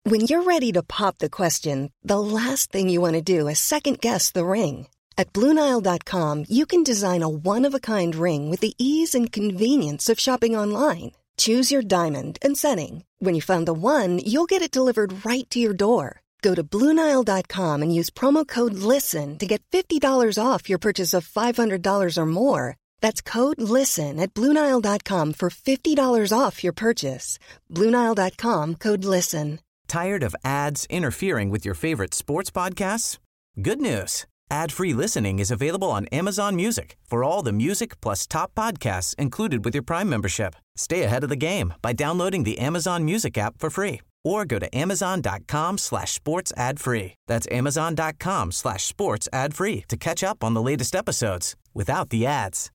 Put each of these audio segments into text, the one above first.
When you're ready to pop the question, the last thing you want to do is second-guess the ring. At BlueNile.com, you can design a one-of-a-kind ring with the ease and convenience of shopping online. Choose your diamond and setting. When you find the one, you'll get it delivered right to your door. Go to BlueNile.com and use promo code LISTEN to get $50 off your purchase of $500 or more. That's code LISTEN at BlueNile.com for $50 off your purchase. BlueNile.com, code LISTEN. Tired of ads interfering with your favorite sports podcasts? Good news. Ad-free listening is available on Amazon Music for all the music plus top podcasts included with your Prime membership. Stay ahead of the game by downloading the Amazon Music app for free or go to amazon.com/sports ad free. That's amazon.com/sports ad free to catch up on the latest episodes without the ads.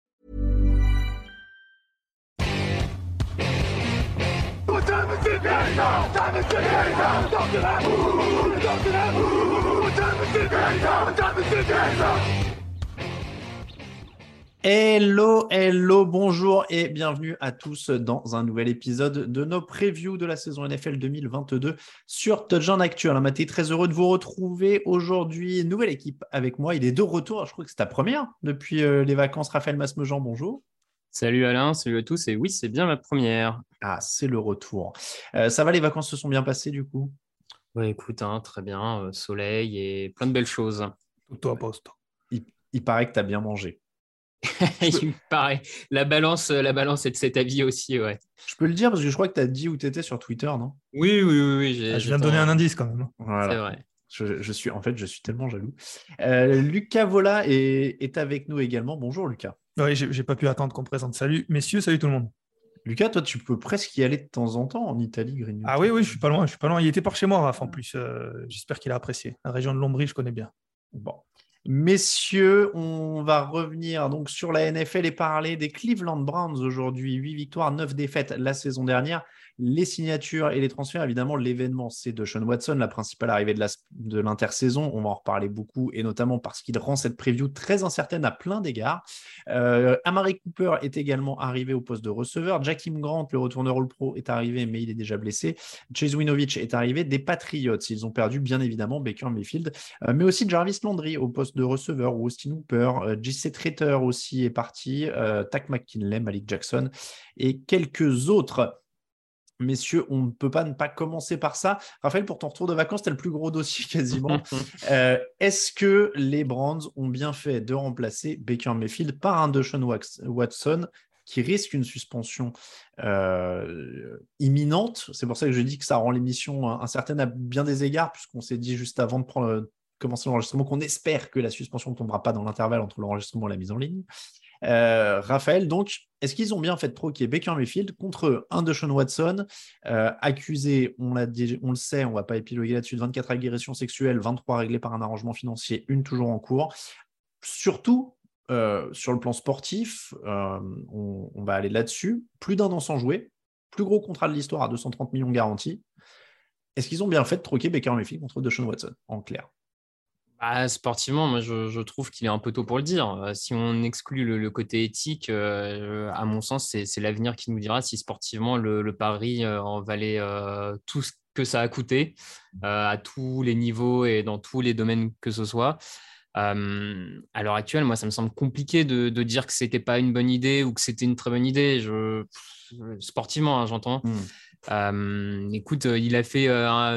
Hello, bonjour et bienvenue à tous dans un nouvel épisode de nos previews de la saison NFL 2022 sur Touchdown Actu. Alors Mathé, très heureux de vous retrouver aujourd'hui. Nouvelle équipe avec moi, il est de retour. Je crois que c'est ta première depuis les vacances. Raphaël Masmejean, bonjour. Salut Alain, salut à tous. Et oui, c'est bien ma première. Ah, c'est le retour. Ça va, les vacances se sont bien passées du coup? Ouais, écoute, très bien. Soleil et plein de belles choses. Toi, poste. Il paraît que tu as bien mangé. Il me paraît. La balance est de cet avis aussi, ouais. Je peux le dire parce que je crois que tu as dit où tu étais sur Twitter, non? Oui. Je viens de donner un indice quand même. Voilà. C'est vrai. Je suis tellement jaloux. Lucas Vola est avec nous également. Bonjour Lucas. Oui, j'ai pas pu attendre qu'on me présente. Salut messieurs, salut tout le monde. Lucas, toi, tu peux presque y aller de temps en temps en Italie, Grigny. Ah oui, je suis pas loin. Il était par chez moi, Raph, en plus. J'espère qu'il a apprécié. La région de l'Ombrie, je connais bien. Bon. Messieurs, on va revenir donc sur la NFL et parler des Cleveland Browns aujourd'hui. 8 victoires, 9 défaites la saison dernière. Les signatures et les transferts, évidemment, l'événement, c'est Deshaun Watson, la principale arrivée de l'intersaison. On va en reparler beaucoup, et notamment parce qu'il rend cette preview très incertaine à plein d'égards. Amari Cooper est également arrivé au poste de receveur. Jakeem Grant, le retourneur All-Pro, est arrivé, mais il est déjà blessé. Chase Winovich est arrivé des Patriots. Ils ont perdu, bien évidemment, Baker Mayfield, mais aussi Jarvis Landry au poste de receveur, ou Austin Hooper. J.C. Tretter aussi est parti. Takk McKinley, Malik Jackson et quelques autres. Messieurs, on ne peut pas ne pas commencer par ça. Raphaël, pour ton retour de vacances, c'était le plus gros dossier quasiment. Est-ce que les Browns ont bien fait de remplacer Baker Mayfield par un Deshaun Watson qui risque une suspension imminente? C'est pour ça que je dis que ça rend l'émission incertaine à bien des égards, puisqu'on s'est dit juste avant de commencer l'enregistrement qu'on espère que la suspension ne tombera pas dans l'intervalle entre l'enregistrement et la mise en ligne. Raphaël, donc, est-ce qu'ils ont bien fait de troquer Baker Mayfield contre un Deshaun Watson accusé, on le sait, on ne va pas épiloguer là-dessus, de 24 agressions sexuelles, 23 réglées par un arrangement financier, une toujours en cours. Surtout, sur le plan sportif, on va aller là-dessus. Plus d'un an sans jouer, plus gros contrat de l'histoire à 230 millions garantis. Est-ce qu'ils ont bien fait de troquer Baker Mayfield contre Deshaun Watson, en clair? Sportivement, moi, je trouve qu'il est un peu tôt pour le dire. Si on exclut le côté éthique, à mon sens, c'est l'avenir qui nous dira si sportivement le pari en valait tout ce que ça a coûté à tous les niveaux et dans tous les domaines que ce soit. À l'heure actuelle, moi, ça me semble compliqué de dire que c'était pas une bonne idée ou que c'était une très bonne idée. Sportivement, j'entends. Écoute, il a fait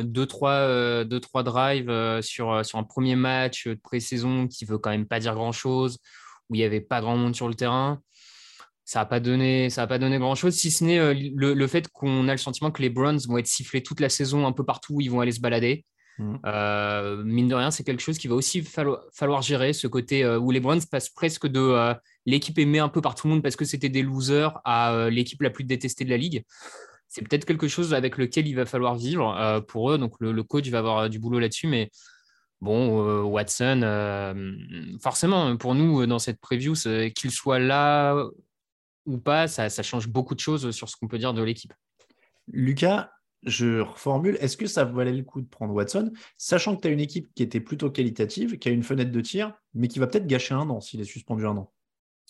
2-3 drives sur un premier match de pré-saison qui veut quand même pas dire grand-chose, où il n'y avait pas grand monde sur le terrain. Ça n'a pas donné grand-chose, si ce n'est le fait qu'on a le sentiment que les Browns vont être sifflés toute la saison un peu partout où ils vont aller se balader. Mine de rien, c'est quelque chose qu'il va aussi falloir gérer, ce côté où les Browns passent presque de l'équipe aimée un peu par tout le monde parce que c'était des losers à l'équipe la plus détestée de la ligue. C'est peut-être quelque chose avec lequel il va falloir vivre pour eux. Donc, le coach va avoir du boulot là-dessus. Mais bon, Watson, forcément, pour nous, dans cette preview, qu'il soit là ou pas, ça change beaucoup de choses sur ce qu'on peut dire de l'équipe. Lucas, je reformule. Est-ce que ça valait le coup de prendre Watson, sachant que tu as une équipe qui était plutôt qualitative, qui a une fenêtre de tir, mais qui va peut-être gâcher un an s'il est suspendu un an?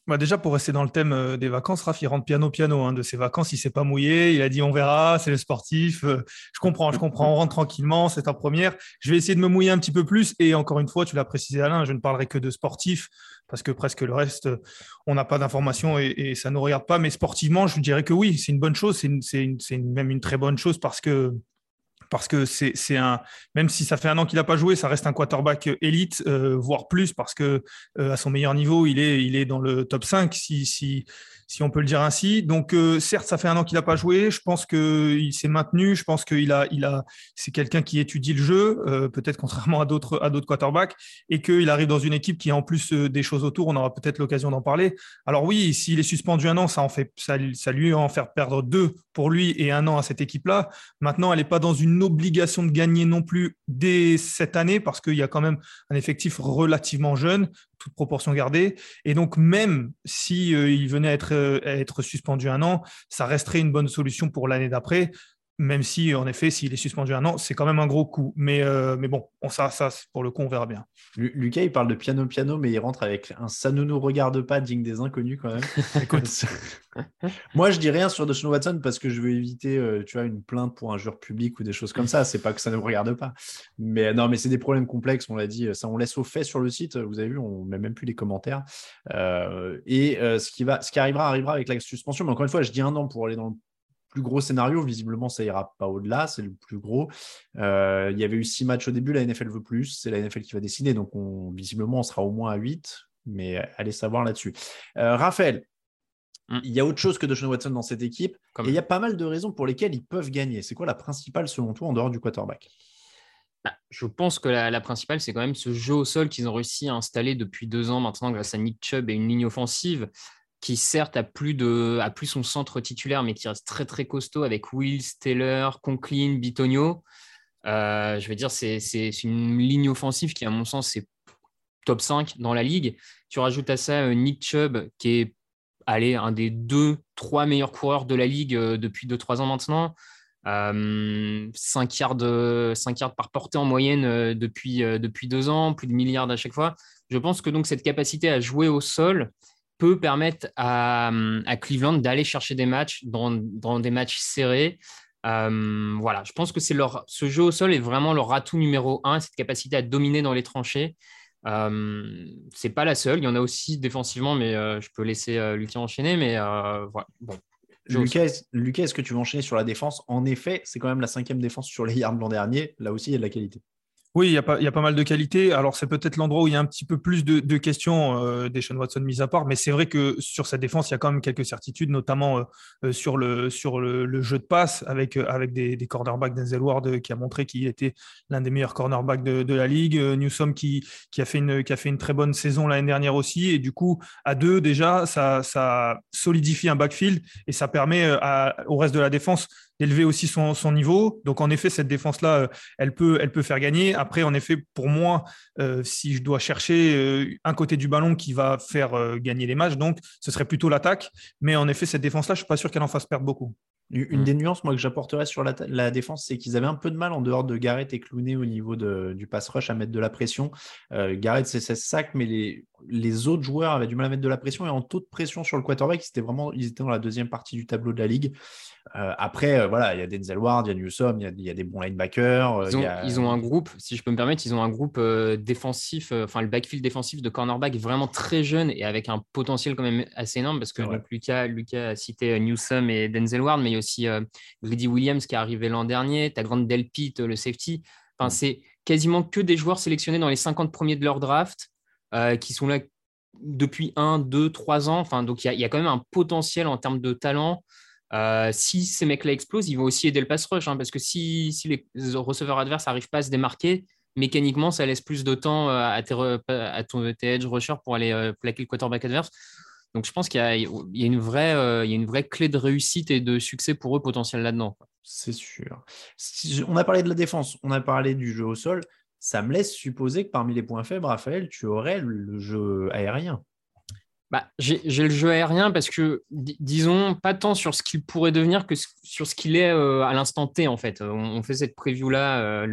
Bah déjà, pour rester dans le thème des vacances, Raph, il rentre piano, hein, de ses vacances, il s'est pas mouillé, il a dit on verra, c'est le sportif. Je comprends, on rentre tranquillement, c'est ta première. Je vais essayer de me mouiller un petit peu plus et encore une fois, tu l'as précisé Alain, je ne parlerai que de sportifs parce que presque le reste, on n'a pas d'informations et ça ne nous regarde pas. Mais sportivement, je dirais que oui, c'est une bonne chose, même une très bonne chose parce que c'est un, même si ça fait un an qu'il n'a pas joué, ça reste un quarterback élite, voire plus, parce que à son meilleur niveau, il est dans le top 5, si on peut le dire ainsi. Donc, certes, ça fait un an qu'il n'a pas joué. Je pense qu'il s'est maintenu. Je pense c'est quelqu'un qui étudie le jeu, peut-être contrairement à d'autres quarterbacks, et qu'il arrive dans une équipe qui a en plus des choses autour. On aura peut-être l'occasion d'en parler. Alors oui, s'il est suspendu un an, ça lui en faire perdre 2 pour lui et un an à cette équipe-là. Maintenant, elle n'est pas dans une obligation de gagner non plus dès cette année parce qu'il y a quand même un effectif relativement jeune, toute proportion gardée. Et donc, même si il venait à être suspendu un an, ça resterait une bonne solution pour l'année d'après. Même si, en effet, s'il est suspendu un an, c'est quand même un gros coup. Mais bon, ça, pour le coup, on verra bien. Lucas, il parle de piano, mais il rentre avec un ça ne nous regarde pas digne des inconnus quand même. Écoute, moi, je dis rien sur Deshaun Watson parce que je veux éviter, une plainte pour injure publique ou des choses comme ça. C'est pas que ça ne me regarde pas. Mais non, mais c'est des problèmes complexes, on l'a dit. Ça, on laisse au fait sur le site. Vous avez vu, on met même plus les commentaires. Ce qui arrivera avec la suspension. Mais encore une fois, je dis un an pour aller dans le plus gros scénario. Visiblement, ça ira pas au-delà. C'est le plus gros. Il y avait eu 6 matchs au début. La NFL veut plus. C'est la NFL qui va décider. Donc, visiblement, on sera au moins à 8. Mais allez savoir là-dessus. Raphaël, il y a autre chose que Deshaun Watson dans cette équipe. Et il y a pas mal de raisons pour lesquelles ils peuvent gagner. C'est quoi la principale, selon toi, en dehors du quarterback ? Je pense que la principale, c'est quand même ce jeu au sol qu'ils ont réussi à installer depuis 2 ans maintenant grâce à Nick Chubb et une ligne offensive qui certes a plus son centre titulaire, mais qui reste très très costaud avec Wills, Taylor, Conklin, Bitonio. Je veux dire, c'est une ligne offensive qui, à mon sens, est top 5 dans la ligue. Tu rajoutes à ça Nick Chubb, qui est un des 2-3 meilleurs coureurs de la ligue depuis 2-3 ans maintenant. 5 yards par portée en moyenne depuis 2 ans, plus de 1 000 yards à chaque fois. Je pense que donc cette capacité à jouer au sol peut permettre à Cleveland d'aller chercher des matchs dans des matchs serrés. Voilà, je pense que ce jeu au sol est vraiment leur atout numéro 1, cette capacité à dominer dans les tranchées. C'est pas la seule, il y en a aussi défensivement, mais je peux laisser Lucas enchaîner. Mais voilà. Bon. Lucas, est-ce que tu veux enchaîner sur la défense ? En effet, c'est quand même la 5e défense sur les yards l'an dernier. Là aussi, il y a de la qualité. Oui, il y a pas mal de qualités. Alors, c'est peut-être l'endroit où il y a un petit peu plus de questions Deshaun Watson mis à part, mais c'est vrai que sur cette défense, il y a quand même quelques certitudes, notamment sur le jeu de passe avec des cornerbacks. Denzel Ward qui a montré qu'il était l'un des meilleurs cornerbacks de la ligue. Newsome qui a fait une très bonne saison l'année dernière aussi. Et du coup, à 2, déjà, ça solidifie un backfield et ça permet au reste de la défense d'élever aussi son niveau. Donc, en effet, cette défense-là, elle peut faire gagner. Après, en effet, pour moi, si je dois chercher un côté du ballon qui va faire gagner les matchs, donc ce serait plutôt l'attaque. Mais en effet, cette défense-là, je ne suis pas sûr qu'elle en fasse perdre beaucoup. Une des nuances moi, que j'apporterais sur la défense, c'est qu'ils avaient un peu de mal en dehors de Garrett et Clooney au niveau du pass rush à mettre de la pression. Garrett, c'est 16 sacs, mais les autres joueurs avaient du mal à mettre de la pression. Et en taux de pression sur le quarterback, ils étaient dans la deuxième partie du tableau de la ligue. Après, voilà, il y a Denzel Ward, il y a Newsome, il y a des bons linebackers. Ils ont un groupe, si je peux me permettre, ils ont un groupe défensif, le backfield défensif de cornerback vraiment très jeune et avec un potentiel quand même assez énorme parce que donc, Lucas a cité Newsome et Denzel Ward, mais il y a aussi Greedy Williams qui est arrivé l'an dernier, tu as Grant Delpit, le safety. C'est quasiment que des joueurs sélectionnés dans les 50 premiers de leur draft qui sont là depuis 1, 2, 3 ans. Donc il y a quand même un potentiel en termes de talent. Si ces mecs-là explosent, ils vont aussi aider le pass rush, parce que si les receveurs adverses n'arrivent pas à se démarquer, mécaniquement, ça laisse plus de temps à tes edge rushers pour aller plaquer le quarterback adverse. Donc, je pense qu'il y a une vraie clé de réussite et de succès pour eux potentiel là-dedans. C'est sûr. On a parlé de la défense, on a parlé du jeu au sol. Ça me laisse supposer que parmi les points faibles, Raphaël, tu aurais le jeu aérien. J'ai le jeu aérien parce que, disons, pas tant sur ce qu'il pourrait devenir que sur ce qu'il est à l'instant T, en fait. On fait cette preview-là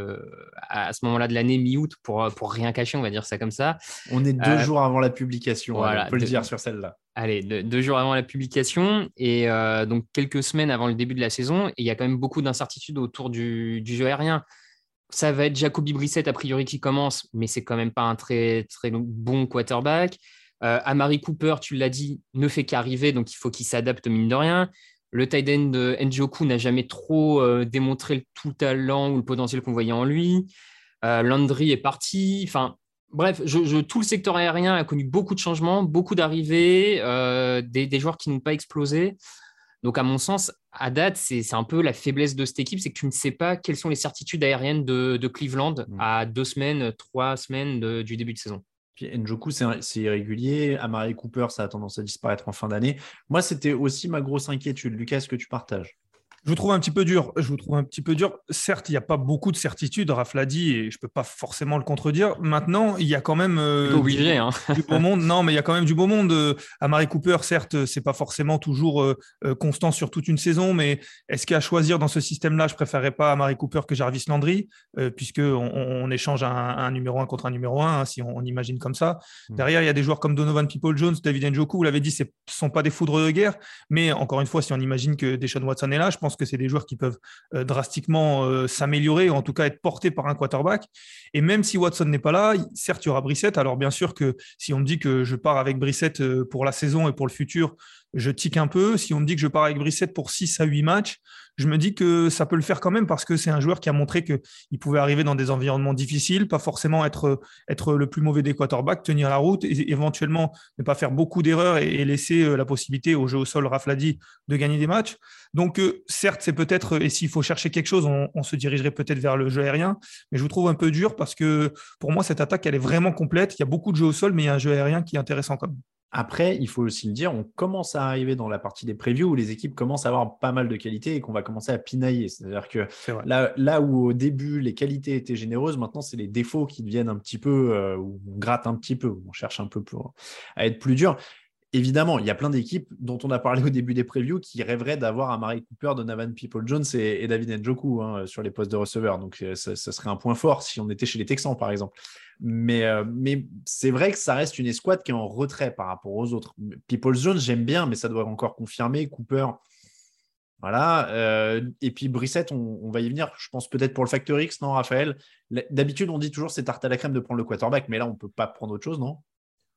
à ce moment-là de l'année, mi-août, pour rien cacher, on va dire ça comme ça. On est 2 jours avant la publication, voilà, on peut le dire sur celle-là. Allez, 2 jours avant la publication et donc quelques semaines avant le début de la saison. Et il y a quand même beaucoup d'incertitudes autour du jeu aérien. Ça va être Jacoby Brissett, a priori, qui commence, mais c'est quand même pas un très, très bon quarterback. Amari Cooper, tu l'as dit, ne fait qu'arriver, donc il faut qu'il s'adapte mine de rien. Le tight end Njoku n'a jamais trop démontré tout le talent ou le potentiel qu'on voyait en lui. Landry est parti. Enfin, bref, tout le secteur aérien a connu beaucoup de changements, beaucoup d'arrivées, des joueurs qui n'ont pas explosé. Donc, à mon sens, à date, c'est un peu la faiblesse de cette équipe, c'est que tu ne sais pas quelles sont les certitudes aériennes de Cleveland à 2 semaines, 3 semaines du début de saison. Puis Njoku, c'est irrégulier. Amari Cooper, ça a tendance à disparaître en fin d'année. Moi, c'était aussi ma grosse inquiétude. Lucas, est-ce que tu partages ? Je vous trouve un petit peu dur. Certes, il n'y a pas beaucoup de certitudes, Raph l'a dit, et je ne peux pas forcément le contredire. Maintenant, il y a quand même obligé, du beau monde. Non, mais il y a quand même du beau monde. Amari Cooper, certes, c'est pas forcément toujours constant sur toute une saison, mais est-ce qu'à choisir dans ce système-là, je préférerais pas Amari Cooper que Jarvis Landry, puisqu'on échange un numéro 1 contre un numéro 1, hein, si on imagine comme ça. Derrière, il y a des joueurs comme Donovan Peoples-Jones, David Njoku, vous l'avez dit, ce ne sont pas des foudres de guerre, mais encore une fois, si on imagine que Deshaun Watson est là, je pense que c'est des joueurs qui peuvent drastiquement s'améliorer, ou en tout cas être portés par un quarterback. Et même si Watson n'est pas là, certes, il y aura Brissett. Alors bien sûr que si on me dit que je pars avec Brissett pour la saison et pour le futur, je tique un peu. Si on me dit que je pars avec Brissett pour 6 à 8 matchs, je me dis que ça peut le faire quand même, parce que c'est un joueur qui a montré qu'il pouvait arriver dans des environnements difficiles, pas forcément être le plus mauvais des quarterbacks, tenir la route et éventuellement ne pas faire beaucoup d'erreurs et laisser la possibilité au jeu au sol, Raph l'a dit, de gagner des matchs. Donc certes, c'est peut-être, et s'il faut chercher quelque chose, on se dirigerait peut-être vers le jeu aérien, mais je vous trouve un peu dur parce que pour moi, cette attaque, elle est vraiment complète. Il y a beaucoup de jeux au sol, mais il y a un jeu aérien qui est intéressant quand même. Après, il faut aussi le dire, on commence à arriver dans la partie des previews où les équipes commencent à avoir pas mal de qualités et qu'on va commencer à pinailler. C'est-à-dire que là où au début les qualités étaient généreuses, maintenant c'est les défauts qui deviennent un petit peu, où on gratte un petit peu, où on cherche un peu à être plus dur. Évidemment, il y a plein d'équipes dont on a parlé au début des previews qui rêveraient d'avoir Amari Cooper, Donovan Peoples-Jones et David Njoku sur les postes de receveurs. Donc, ce serait un point fort si on était chez les Texans, par exemple. Mais c'est vrai que ça reste une escouade qui est en retrait par rapport aux autres. Peoples-Jones, j'aime bien, mais ça doit encore confirmer. Cooper, voilà. Et puis Brissett, on va y venir, je pense peut-être pour le Factor X, non, Raphaël ? D'habitude, on dit toujours c'est tarte à la crème de prendre le quarterback, mais là, on ne peut pas prendre autre chose, non ?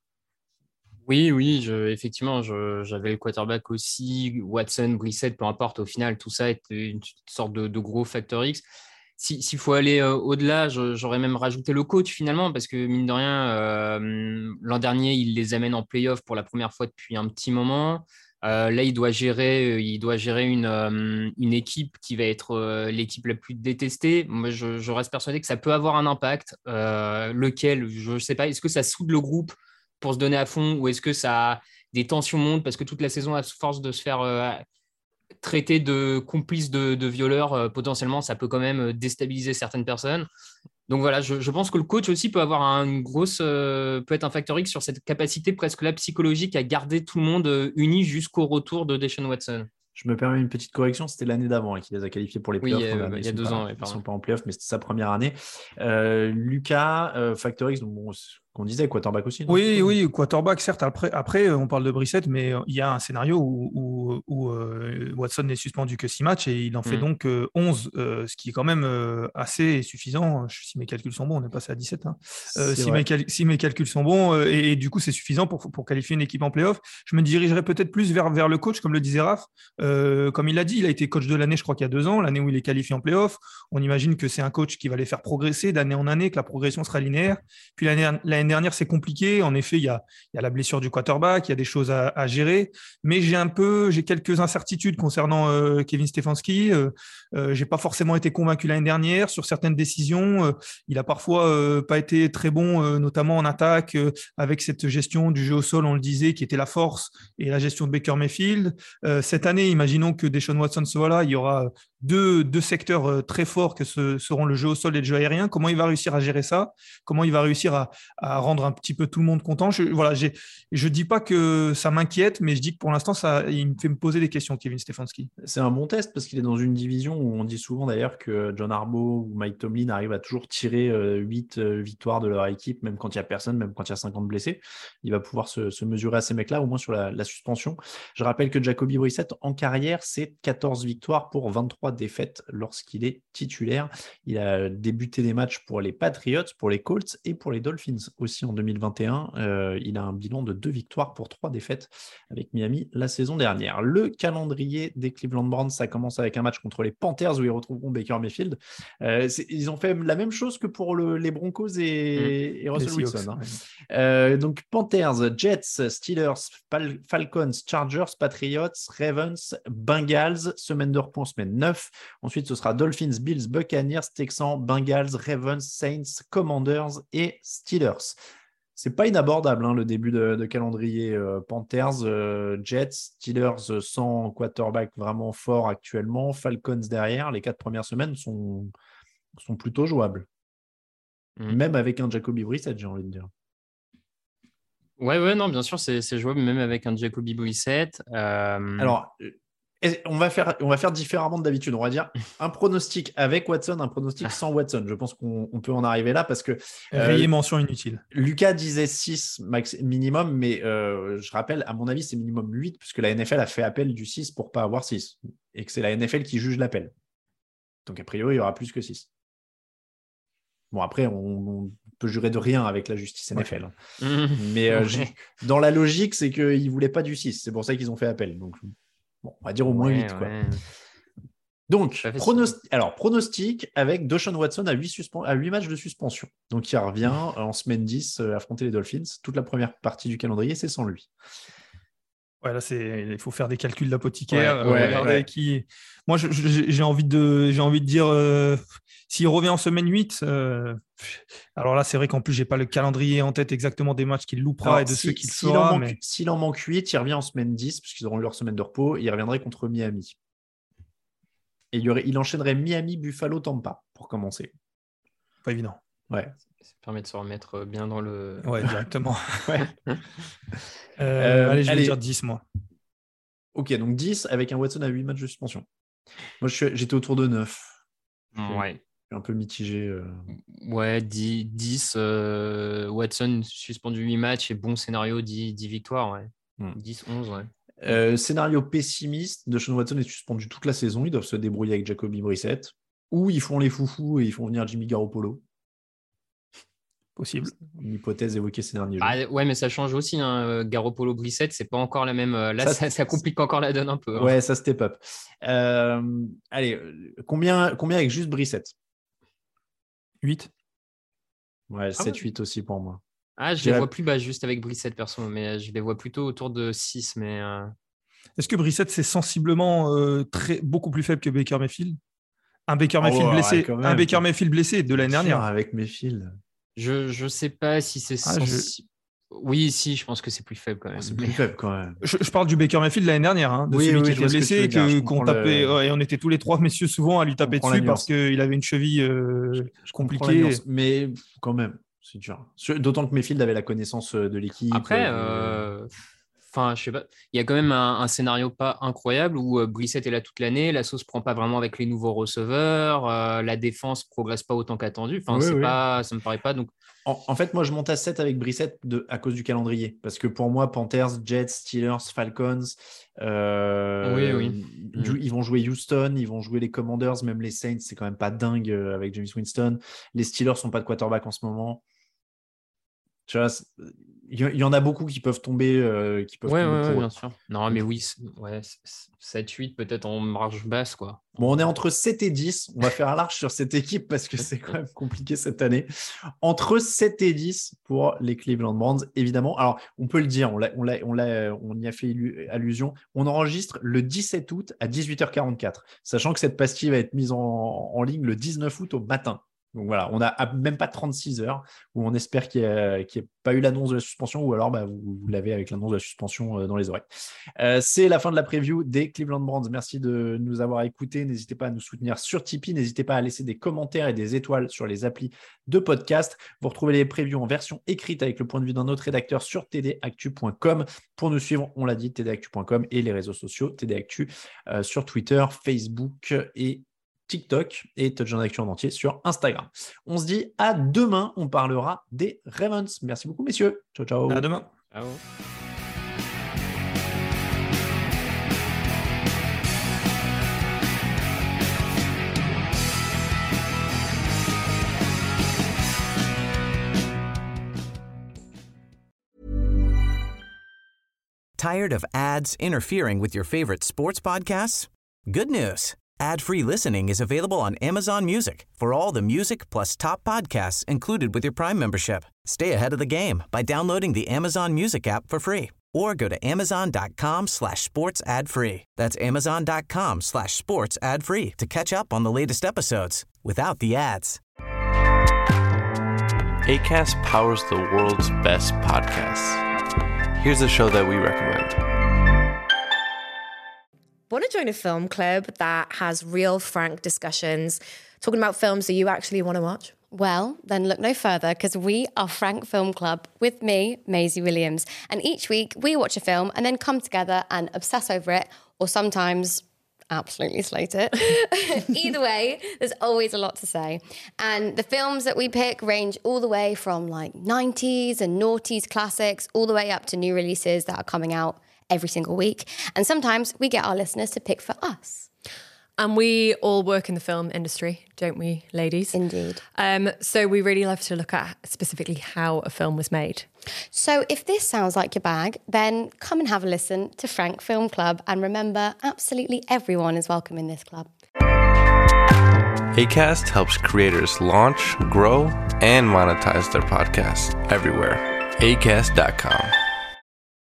Oui, effectivement, j'avais le quarterback aussi, Watson, Brissett, peu importe, au final, tout ça est une sorte de gros Factor X. S'il faut aller au-delà, j'aurais même rajouté le coach finalement, parce que mine de rien, l'an dernier, il les amène en play-off pour la première fois depuis un petit moment. Là, il doit gérer une équipe qui va être l'équipe la plus détestée. Moi, je reste persuadé que ça peut avoir un impact. Lequel, je ne sais pas. Est-ce que ça soude le groupe pour se donner à fond, ou est-ce que des tensions montent parce que toute la saison, à force de se faire traiter de complices de violeurs, potentiellement, ça peut quand même déstabiliser certaines personnes. Donc voilà, je pense que le coach aussi peut avoir peut être un facteur X sur cette capacité presque là psychologique à garder tout le monde uni jusqu'au retour de Deshaun Watson. Je me permets une petite correction, c'était l'année d'avant qu'il les a qualifiés pour les playoffs. Il y a 2 ans. Ils ne sont pas en playoffs, mais c'était sa première année. Lucas, Factor X, qu'on disait, quarterback aussi. Non ? Oui, quarterback, certes. Après, on parle de Brissett, mais il y a un scénario où Watson n'est suspendu que 6 matchs et il en fait donc 11, ce qui est quand même assez suffisant. Si mes calculs sont bons, on est passé à 17. Hein. Si mes calculs sont bons, et du coup, c'est suffisant pour qualifier une équipe en playoff. Je me dirigerais peut-être plus vers le coach, comme le disait Raph. Comme il l'a dit, il a été coach de l'année, je crois qu'il y a 2 ans, l'année où il est qualifié en playoff. On imagine que c'est un coach qui va les faire progresser d'année en année, que la progression sera linéaire. Puis l'année dernière, c'est compliqué. En effet, il y a la blessure du quarterback, il y a des choses à gérer. Mais j'ai quelques incertitudes concernant Kevin Stefanski. J'ai pas forcément été convaincu l'année dernière sur certaines décisions. Il a parfois pas été très bon, notamment en attaque, avec cette gestion du jeu au sol, on le disait, qui était la force, et la gestion de Baker Mayfield. Cette année, imaginons que Deshaun Watson soit là, il y aura deux secteurs très forts que seront le jeu au sol et le jeu aérien. Comment il va réussir à gérer ça? Comment il va réussir à rendre un petit peu tout le monde content? Je dis pas que ça m'inquiète, mais je dis que pour l'instant, il me fait me poser des questions, Kevin Stefanski. C'est un bon test parce qu'il est dans une division où on dit souvent d'ailleurs que John Harbaugh ou Mike Tomlin arrivent à toujours tirer 8 victoires de leur équipe, même quand il n'y a personne, même quand il y a 50 blessés. Il va pouvoir se mesurer à ces mecs-là, au moins sur la suspension. Je rappelle que Jacoby Brissett, en carrière, c'est 14 victoires pour 23 défaites lorsqu'il est titulaire. Il a débuté des matchs pour les Patriots, pour les Colts et pour les Dolphins aussi en 2021. Il a un bilan de 2 victoires pour 3 défaites avec Miami la saison dernière. Le calendrier des Cleveland Browns, ça commence avec un match contre les Panthers où ils retrouveront Baker Mayfield. Ils ont fait la même chose que pour les Broncos et Russell Wilson. Donc Panthers, Jets, Steelers, Falcons, Chargers, Patriots, Ravens, Bengals, semaine de repos en semaine 9. Ensuite, ce sera Dolphins, Bills, Buccaneers, Texans, Bengals, Ravens, Saints, Commanders et Steelers. C'est pas inabordable le début de calendrier. Panthers, Jets, Steelers sans quarterback vraiment fort actuellement, Falcons derrière. Les 4 premières semaines sont plutôt jouables. Même avec un Jacoby Brissett, j'ai envie de dire. Ouais, non, bien sûr, c'est jouable même avec un Jacoby Brissett. Alors, on va faire différemment de d'habitude. On va dire un pronostic avec Watson, un pronostic sans Watson. Je pense qu'on peut en arriver là parce que… Rayé mention inutile. Lucas disait 6 minimum, mais je rappelle, à mon avis, c'est minimum 8 puisque la NFL a fait appel du 6 pour ne pas avoir 6 et que c'est la NFL qui juge l'appel. Donc, a priori, il y aura plus que 6. Bon, après, on peut jurer de rien avec la justice NFL. Mais dans la logique, c'est qu'ils ne voulaient pas du 6. C'est pour ça qu'ils ont fait appel. Donc, bon, on va dire au moins 8. Quoi. Donc, pronostic avec Deshaun Watson à 8 matchs de suspension. Donc, il revient en semaine 10 affronter les Dolphins. Toute la première partie du calendrier, c'est sans lui. Ouais, là, il faut faire des calculs d'apothicaire. Ouais. Moi, j'ai envie de dire, s'il revient en semaine 8, alors là, c'est vrai qu'en plus, je n'ai pas le calendrier en tête exactement des matchs qu'il loupera et de ceux qu'il fera. S'il en manque 8, il revient en semaine 10, puisqu'ils auront eu leur semaine de repos, et il reviendrait contre Miami. Et il enchaînerait Miami, Buffalo, Tampa, pour commencer. Pas évident. Ouais. Ça permet de se remettre bien dans le… Ouais, directement. Allez, je vais dire 10, moi. Ok, donc 10 avec un Watson à 8 matchs de suspension. Moi, j'étais autour de 9. Ouais. Je suis un peu mitigé. Ouais, 10. Watson suspendu 8 matchs et bon scénario, 10 victoires. Ouais. 10, 11, ouais. Scénario pessimiste, Deshaun Watson est suspendu toute la saison. Ils doivent se débrouiller avec Jacoby Brissett. Ou ils font les foufous et ils font venir Jimmy Garoppolo. Possible. Une hypothèse évoquée ces derniers jours. Ouais, mais ça change aussi. Garoppolo Brissett, c'est pas encore la même. Là, ça complique encore la donne un peu. Ouais, ça step up. Allez, combien avec juste Brissett? 8. Ouais, 7-8 aussi pour moi. Je les vois plus bas juste avec Brissett perso, mais je les vois plutôt autour de 6. Mais est-ce que Brissett, c'est sensiblement beaucoup plus faible que Baker Mayfield? Un Baker Mayfield blessé, un Baker Mayfield blessé de l'année dernière. Avec Mayfield. Je sais pas si c'est Oui, si, je pense que c'est plus faible quand même. C'est plus faible quand même. Je parle du Baker Mayfield de l'année dernière, de celui qui était blessé, qu'on tapait, et on était tous les 3 messieurs souvent à lui taper dessus parce qu'il avait une cheville compliquée. Mais quand même, c'est dur. D'autant que Mayfield avait la connaissance de l'équipe. Après, je sais pas. Il y a quand même un scénario pas incroyable où Brissett est là toute l'année, la sauce prend pas vraiment avec les nouveaux receveurs, la défense progresse pas autant qu'attendu. Ça me paraît pas. Donc, en fait, moi, je monte à 7 avec Brissett à cause du calendrier. Parce que pour moi, Panthers, Jets, Steelers, Falcons, ils vont jouer Houston, ils vont jouer les Commanders, même les Saints, c'est quand même pas dingue avec Jameis Winston. Les Steelers sont pas de quarterback en ce moment. Tu vois, il y en a beaucoup qui peuvent tomber. Ouais, bien sûr. Non, mais oui, 7-8 peut-être en marge basse, quoi. Bon, on est entre 7 et 10. On va faire un large sur cette équipe parce que c'est quand même compliqué cette année. Entre 7 et 10 pour les Cleveland Browns, évidemment. Alors, on peut le dire, on y a fait allusion. On enregistre le 17 août à 18h44, sachant que cette pastille va être mise en ligne le 19 août au matin. Donc voilà, on n'a même pas 36 heures où on espère qu'il n'y ait pas eu l'annonce de la suspension ou alors vous l'avez avec l'annonce de la suspension dans les oreilles. C'est la fin de la preview des Cleveland Browns. Merci de nous avoir écoutés. N'hésitez pas à nous soutenir sur Tipeee. N'hésitez pas à laisser des commentaires et des étoiles sur les applis de podcast. Vous retrouvez les previews en version écrite avec le point de vue d'un autre rédacteur sur tdactu.com. Pour nous suivre, on l'a dit, tdactu.com et les réseaux sociaux tdactu sur Twitter, Facebook et TikTok et Touchdown Actu en entier sur Instagram. On se dit à demain, on parlera des Ravens. Merci beaucoup, messieurs. Ciao, ciao. À demain. Ciao. Tired of ads interfering with your favorite sports podcasts? Good news. Ad-free listening is available on Amazon Music for all the music plus top podcasts included with your Prime membership. Stay ahead of the game by downloading the Amazon Music app for free or go to amazon.com/sports ad free. That's amazon.com/sports ad free to catch up on the latest episodes without the ads. Acast powers the world's best podcasts. Here's a show that we recommend. Want to join a film club that has real, frank discussions, talking about films that you actually want to watch? Well, then look no further because we are Frank Film Club with me, Maisie Williams. And each week we watch a film and then come together and obsess over it, or sometimes absolutely slate it. Either way, there's always a lot to say. And the films that we pick range all the way from like 90s and noughties classics all the way up to new releases that are coming out every single week. And sometimes we get our listeners to pick for us. And we all work in the film industry, don't we, ladies? Indeed. So we really love to look at specifically how a film was made. So if this sounds like your bag, then come and have a listen to Frank Film Club. And remember, absolutely everyone is welcome in this club. Acast helps creators launch, grow, and monetize their podcasts everywhere. Acast.com.